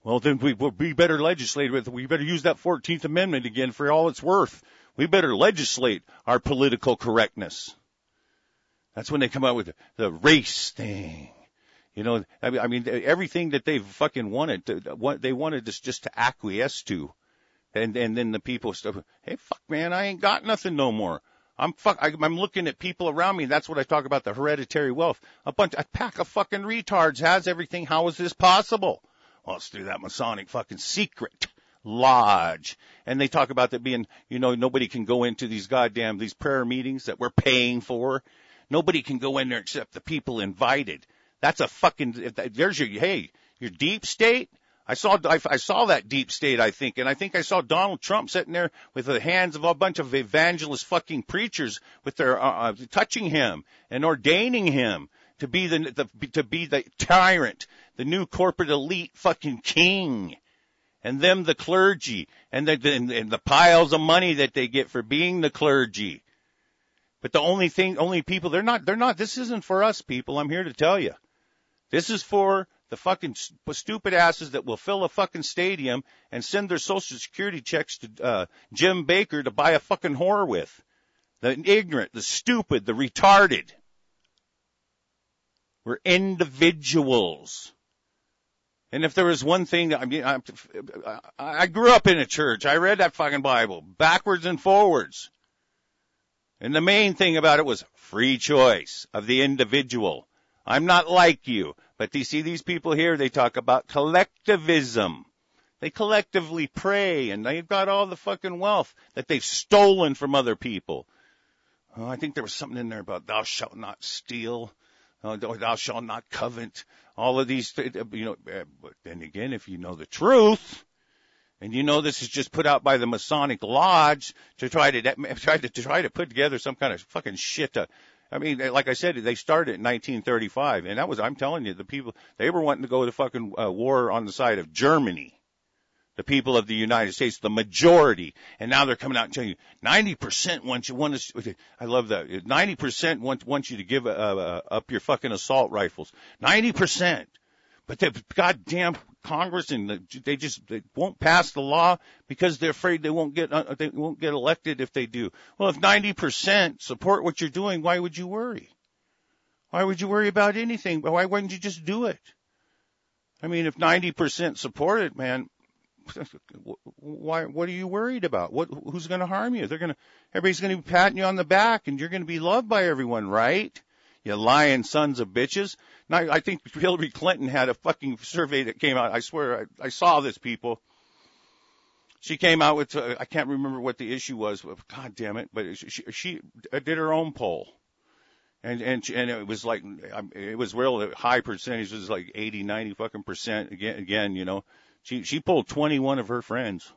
Well, then we better legislate with. We better use that 14th Amendment again for all it's worth. We better legislate our political correctness. That's when they come out with the race thing. You know, I mean, everything that they've fucking wanted, they wanted us just to acquiesce to. And then the people stuff, hey, fuck, man, I ain't got nothing no more. I'm looking at people around me. That's what I talk about, the hereditary wealth. A pack of fucking retards has everything. How is this possible? Well, it's through that Masonic fucking secret lodge. And they talk about that being, you know, nobody can go into these prayer meetings that we're paying for. Nobody can go in there except the people invited. That's a fucking, there's your deep state. I saw that deep state, I think, and I think I saw Donald Trump sitting there with the hands of a bunch of evangelist fucking preachers with their, touching him and ordaining him to be the tyrant, the new corporate elite fucking king, and them the clergy, and the piles of money that they get for being the clergy. But the only people, they're not, this isn't for us people, I'm here to tell you. This is for the fucking stupid asses that will fill a fucking stadium and send their social security checks to, Jim Baker to buy a fucking whore with. The ignorant, the stupid, the retarded. We're individuals. And if there was one thing, I mean, I grew up in a church. I read that fucking Bible backwards and forwards. And the main thing about it was free choice of the individual. I'm not like you. But you see these people here, they talk about collectivism. They collectively pray, and they've got all the fucking wealth that they've stolen from other people. Oh, I think there was something in there about thou shalt not steal. Thou shalt not covet. All of these, you know, but then again, if you know the truth, and you know this is just put out by the Masonic Lodge to try to put together some kind of fucking shit. I mean, like I said, they started in 1935, and I'm telling you, the people, they were wanting to go to fucking war on the side of Germany. The people of the United States, the majority, and now they're coming out and telling you 90% want to. I love that. 90% want you to give up your fucking assault rifles. 90%, but the goddamn Congress and they won't pass the law because they're afraid they won't get elected if they do. Well, if 90% support what you're doing, why would you worry? Why would you worry about anything? Why wouldn't you just do it? I mean, if 90% support it, man. Why? What are you worried about? Who's going to harm you? Everybody's going to be patting you on the back, and you're going to be loved by everyone, right? You lying sons of bitches. Now, I think Hillary Clinton had a fucking survey that came out. I swear, I saw this, people. She came out with, I can't remember what the issue was. God damn it! But she did her own poll, and it was like, it was real high percentage. It was like 80, 90 fucking percent. Again, you know. She pulled 21 of her friends.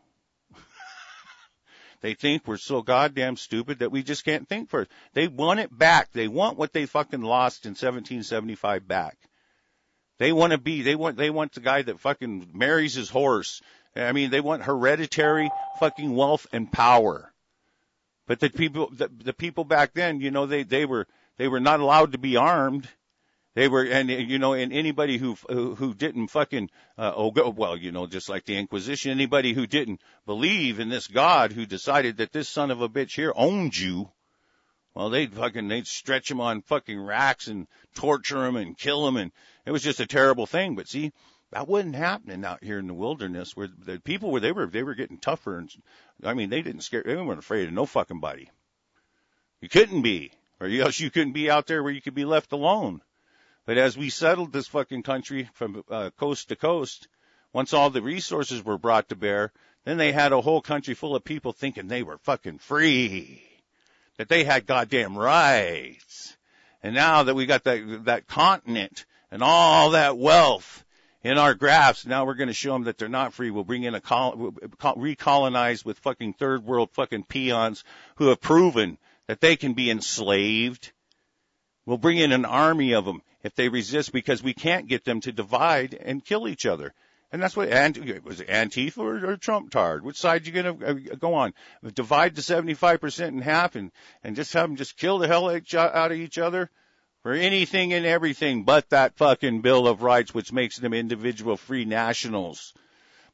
They think we're so goddamn stupid that we just can't think first. They want it back. They want what they fucking lost in 1775 back. They want the guy that fucking marries his horse. I mean, they want hereditary fucking wealth and power. But the people back then, you know, they were not allowed to be armed. They were, and you know, and anybody who didn't fucking, well, you know, just like the Inquisition, anybody who didn't believe in this God who decided that this son of a bitch here owned you, well, they'd stretch him on fucking racks and torture him and kill him, and it was just a terrible thing. But see, that wasn't happening out here in the wilderness where the people were, they were getting tougher, and I mean, they weren't afraid of no fucking body. You couldn't be, or else you couldn't be out there where you could be left alone. But as we settled this fucking country from coast to coast, once all the resources were brought to bear, then they had a whole country full of people thinking they were fucking free, that they had goddamn rights. And now that we got that continent and all that wealth in our grasp, now we're going to show them that they're not free. We'll bring in recolonize with fucking third world fucking peons who have proven that they can be enslaved. We'll bring in an army of them if they resist, because we can't get them to divide and kill each other. And that's what, was it Antifa or Trump-tard? Which side you going to go on? Divide the 75% in half and just have them just kill the hell out of each other for anything and everything but that fucking Bill of Rights, which makes them individual free nationals.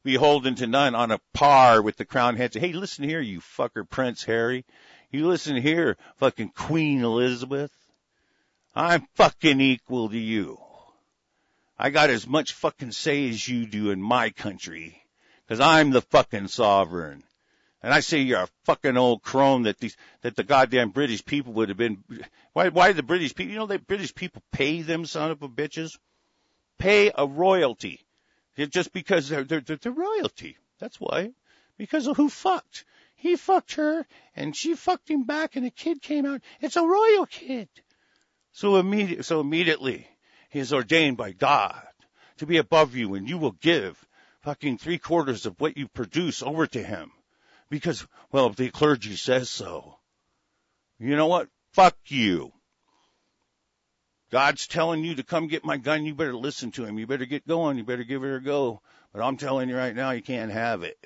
beholden to none, on a par with the crown heads. Hey, listen here, you fucker Prince Harry. You listen here, fucking Queen Elizabeth. I'm fucking equal to you. I got as much fucking say as you do in my country, 'cause I'm the fucking sovereign. And I say you're a fucking old crone that the goddamn British people would have been. Why the British people? You know, the British people pay them son of a bitches. Pay a royalty. Just because they're royalty. That's why. Because of who fucked. He fucked her, and she fucked him back, and a kid came out. It's a royal kid. So immediately, he is ordained by God to be above you, and you will give fucking 3/4 of what you produce over to him. Because, well, the clergy says so. You know what? Fuck you. God's telling you to come get my gun. You better listen to him. You better get going. You better give it a go. But I'm telling you right now, you can't have it.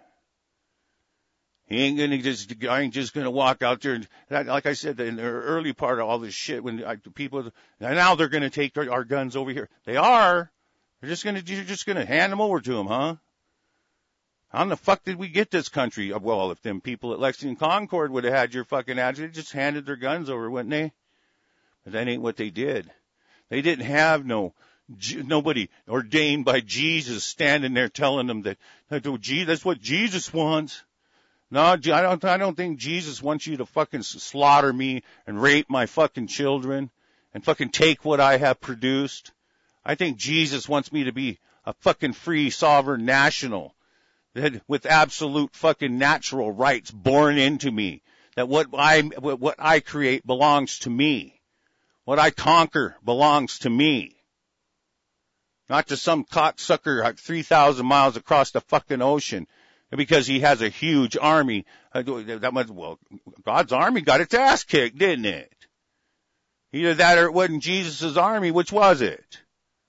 I ain't just gonna walk out there and, like I said, in the early part of all this shit, when people, now they're gonna take our guns over here. They are. You're just gonna hand them over to them, huh? How in the fuck did we get this country? Well, if them people at Lexington Concord would have had your fucking attitude, they just handed their guns over, wouldn't they? But that ain't what they did. They didn't have nobody ordained by Jesus standing there telling them that that's what Jesus wants. No, I don't think Jesus wants you to fucking slaughter me and rape my fucking children and fucking take what I have produced. I think Jesus wants me to be a fucking free, sovereign national with absolute fucking natural rights born into me. That what I create belongs to me. What I conquer belongs to me. Not to some cocksucker 3,000 miles across the fucking ocean. Because he has a huge army. God's army got its ass kicked, didn't it? Either that or it wasn't Jesus' army. Which was it?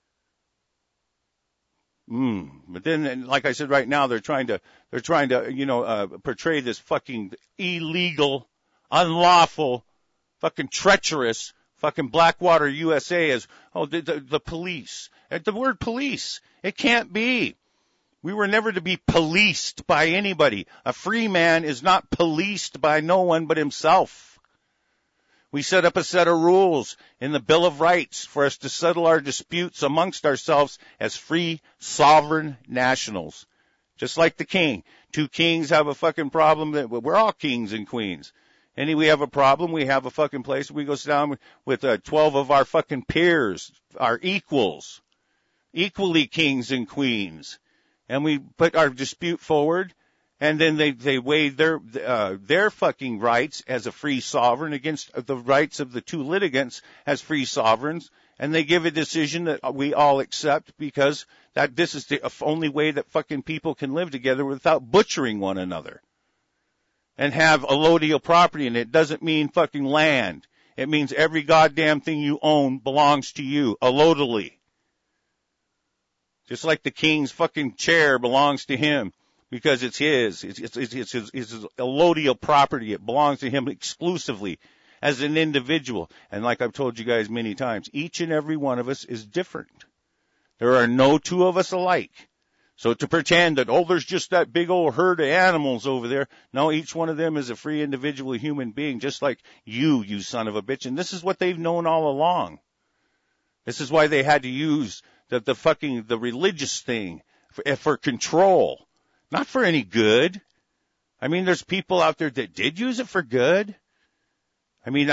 But then, like I said, right now they're trying to, portray this fucking illegal, unlawful, fucking treacherous, fucking Blackwater USA as, the police. The word police. It can't be. We were never to be policed by anybody. A free man is not policed by no one but himself. We set up a set of rules in the Bill of Rights for us to settle our disputes amongst ourselves as free, sovereign nationals. Just like the king. Two kings have a fucking problem. We're all kings and queens. We have a problem. We have a fucking place. We go sit down with 12 of our fucking peers, our equals, equally kings and queens. And we put our dispute forward, and then they weigh their fucking rights as a free sovereign against the rights of the two litigants as free sovereigns, and they give a decision that we all accept because this is the only way that fucking people can live together without butchering one another. And have allodial property, and it doesn't mean fucking land. It means every goddamn thing you own belongs to you, allodally. Just like the king's fucking chair belongs to him because it's his. It's his allodial property. It belongs to him exclusively as an individual. And like I've told you guys many times, each and every one of us is different. There are no two of us alike. So to pretend that, there's just that big old herd of animals over there. No, each one of them is a free individual human being, just like you son of a bitch. And this is what they've known all along. This is why they had to use the religious thing for control, not for any good. I mean, there's people out there that did use it for good. I mean,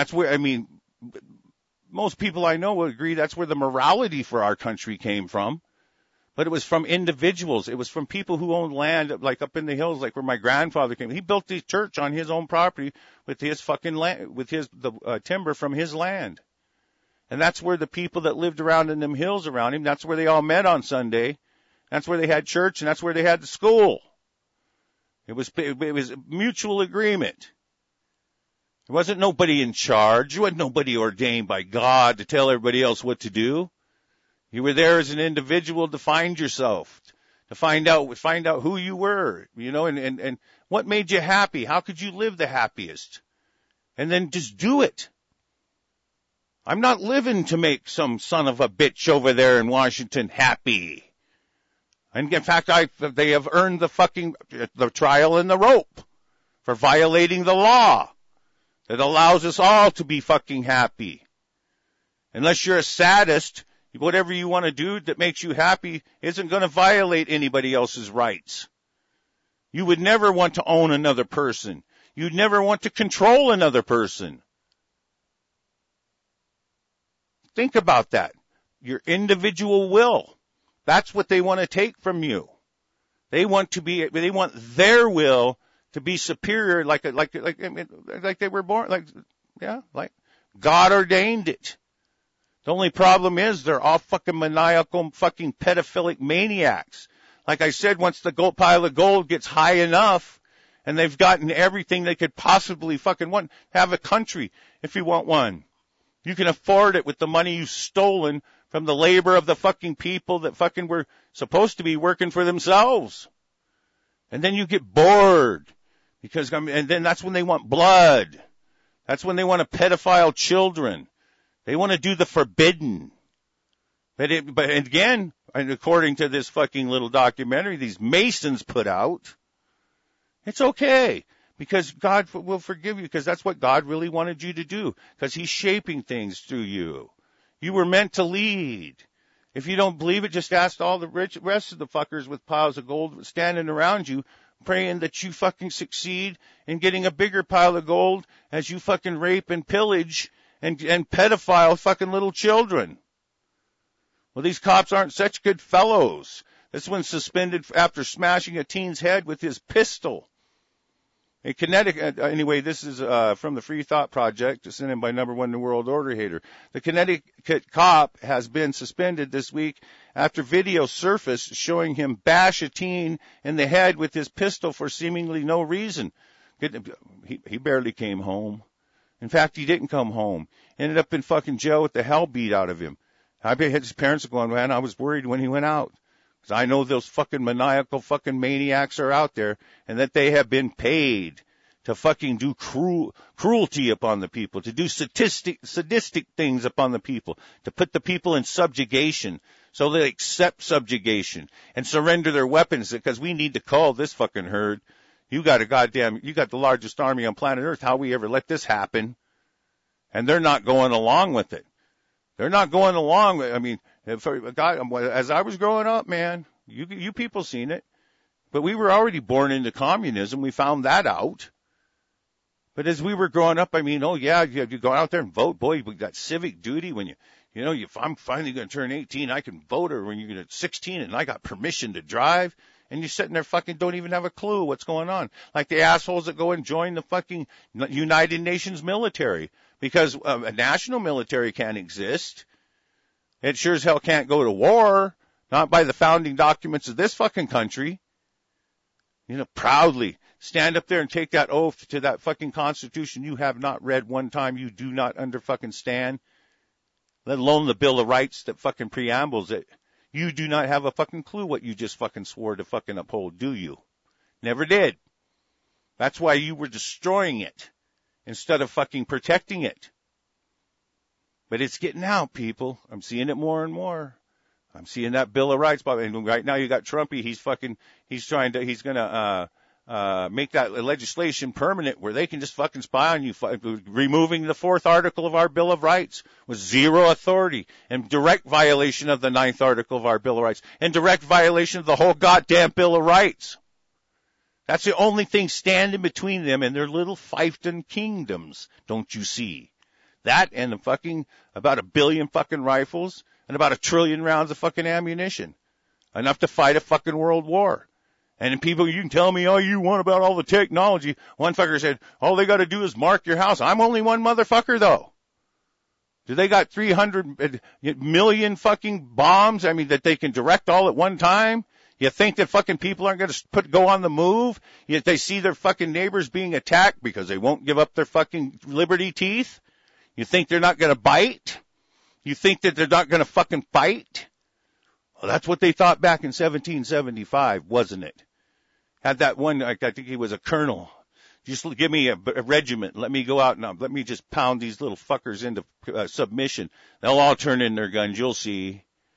most people I know will agree that's where the morality for our country came from. But it was from individuals. It was from people who owned land, like up in the hills, like where my grandfather came. He built the church on his own property with his fucking land, with the timber from his land. And that's where the people that lived around in them hills around him, that's where they all met on Sunday. That's where they had church, and that's where they had the school. It was mutual agreement. There wasn't nobody in charge. There wasn't nobody ordained by God to tell everybody else what to do. You were there as an individual to find yourself, to find out who you were, and what made you happy. How could you live the happiest? And then just do it. I'm not living to make some son of a bitch over there in Washington happy. And in fact, they have earned the trial and the rope for violating the law that allows us all to be fucking happy. Unless you're a sadist, whatever you want to do that makes you happy isn't going to violate anybody else's rights. You would never want to own another person. You'd never want to control another person. Think about that. Your individual will. That's what they want to take from you. They want their will to be superior, like they were born, like God ordained it. The only problem is they're all fucking maniacal, fucking pedophilic maniacs. Like I said, once the pile of gold gets high enough, and they've gotten everything they could possibly fucking want, have a country if you want one. You can afford it with the money you've stolen from the labor of the fucking people that fucking were supposed to be working for themselves. And then you get bored and then that's when they want blood. That's when they want to pedophile children. They want to do the forbidden. But again, and according to this fucking little documentary these Masons put out, it's okay. Because God will forgive you, because that's what God really wanted you to do, because he's shaping things through you. You were meant to lead. If you don't believe it, just ask all the rest of the fuckers with piles of gold standing around you, praying that you fucking succeed in getting a bigger pile of gold as you fucking rape and pillage and pedophile fucking little children. Well, these cops aren't such good fellows. This one's suspended after smashing a teen's head with his pistol. In Connecticut, anyway, this is from the Free Thought Project, sent in by number one New World Order hater. The Connecticut cop has been suspended this week after video surfaced showing him bash a teen in the head with his pistol for seemingly no reason. He barely came home. In fact, he didn't come home. Ended up in fucking jail with the hell beat out of him. I bet his parents are going, man, I was worried when he went out. I know those fucking maniacal fucking maniacs are out there, and that they have been paid to fucking do cruelty upon the people, to do sadistic things upon the people, to put the people in subjugation so they accept subjugation and surrender their weapons, because we need to call this fucking herd. You got the largest army on planet Earth. How we ever let this happen? And they're not going along with it. They're not going along with, I mean, as I was growing up, man, you people seen it, but we were already born into communism. We found that out. But as we were growing up, I mean, oh yeah, you go out there and vote. Boy, we got civic duty when if I'm finally going to turn 18, I can vote, or when you're going to 16 and I got permission to drive, and you're sitting there fucking don't even have a clue what's going on. Like the assholes that go and join the fucking United Nations military, because a national military can't exist. It sure as hell can't go to war, not by the founding documents of this fucking country. Proudly stand up there and take that oath to that fucking Constitution you have not read one time, you do not under fucking stand, let alone the Bill of Rights that fucking preambles it. You do not have a fucking clue what you just fucking swore to fucking uphold, do you? Never did. That's why you were destroying it instead of fucking protecting it. But it's getting out, people. I'm seeing it more and more. I'm seeing that Bill of Rights. And right now you got Trumpy. He's going to make that legislation permanent where they can just fucking spy on you, removing the 4th article of our Bill of Rights with zero authority, and direct violation of the 9th article of our Bill of Rights, and direct violation of the whole goddamn Bill of Rights. That's the only thing standing between them and their little fiefdom kingdoms, don't you see? That and the fucking about 1 billion fucking rifles and about 1 trillion rounds of fucking ammunition. Enough to fight a fucking world war. And people, you can tell me all you want about all the technology. One fucker said, all they got to do is mark your house. I'm only one motherfucker, though. Do they got 300 million fucking bombs? I mean, that they can direct all at one time? You think that fucking people aren't going to go on the move? Yet they see their fucking neighbors being attacked because they won't give up their fucking liberty teeth? You think they're not going to bite? You think that they're not going to fucking fight? Well, that's what they thought back in 1775, wasn't it? Had that one, I think he was a colonel. Just give me a regiment. Let me go out and let me just pound these little fuckers into submission. They'll all turn in their guns. You'll see.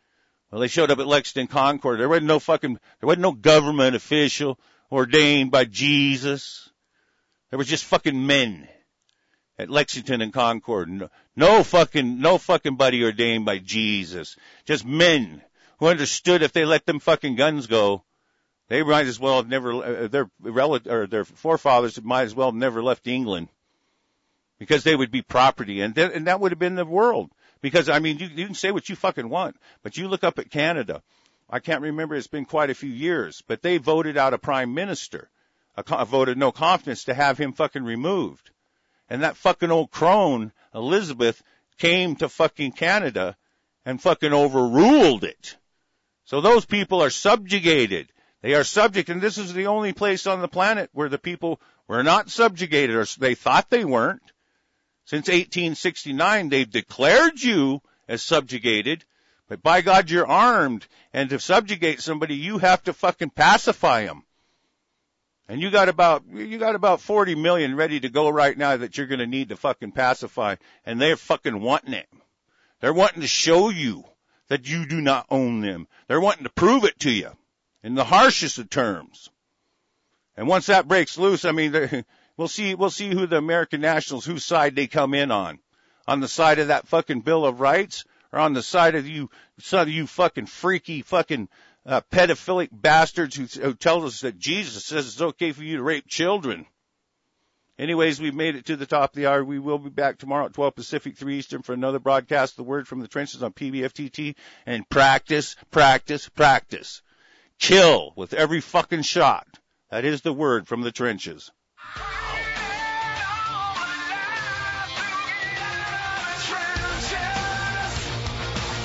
Well, they showed up at Lexington Concord. There wasn't no government official ordained by Jesus. There was just fucking men at Lexington and Concord. No fucking buddy ordained by Jesus. Just men who understood if they let them fucking guns go, they might as well have never, their forefathers might as well have never left England, because they would be property, and that would have been the world. Because, I mean, you can say what you fucking want, but you look up at Canada. I can't remember, it's been quite a few years, but they voted out a prime minister, voted no confidence to have him fucking removed. And that fucking old crone, Elizabeth, came to fucking Canada and fucking overruled it. So those people are subjugated. They are subject, and this is the only place on the planet where the people were not subjugated, or they thought they weren't. Since 1869, they've declared you as subjugated, but by God, you're armed, and to subjugate somebody, you have to fucking pacify them. And you got about 40 million ready to go right now that you're going to need to fucking pacify, and they're fucking wanting it. They're wanting to show you that you do not own them. They're wanting to prove it to you in the harshest of terms. And once that breaks loose, I mean, we'll see who the American nationals, whose side they come in on the side of that fucking Bill of Rights, or on the side of you fucking freaky fucking pedophilic bastards who tell us that Jesus says it's okay for you to rape children. Anyways, we've made it to the top of the hour. We will be back tomorrow at 12 Pacific, 3 Eastern for another broadcast, The Word from the Trenches on PBFTT. And practice, practice, practice. Kill with every fucking shot. That is the word from the trenches.